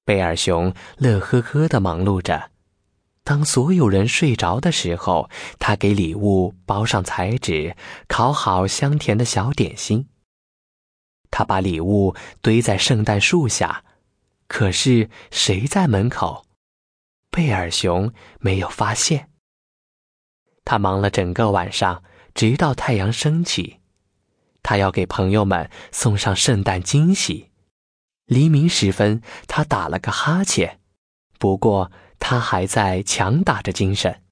贝尔熊乐呵呵地忙碌着。当所有人睡着的时候，他给礼物包上彩纸，烤好香甜的小点心。他把礼物堆在圣诞树下，可是谁在门口？贝尔熊没有发现。他忙了整个晚上，直到太阳升起。他要给朋友们送上圣诞惊喜。黎明时分，他打了个哈欠，不过他还在强打着精神。